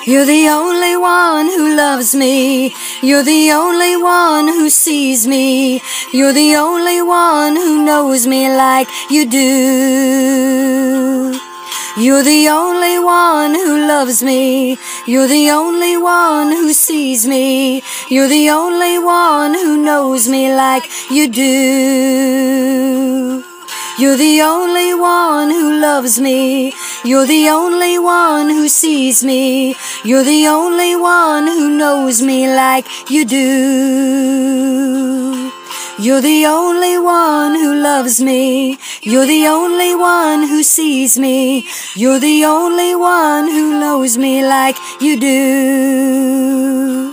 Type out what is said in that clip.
You're the only one who loves me. You're the only one who sees me. You're the only one who knows me like you do. You're the only one who loves me. You're the only one who sees me. You're the only one who knows me like you do. You're the only one who loves me. You're the only one who sees me. You're the only one who knows me like you do. You're the only one who loves me. You're the only one who sees me. You're the only one who knows me like you do.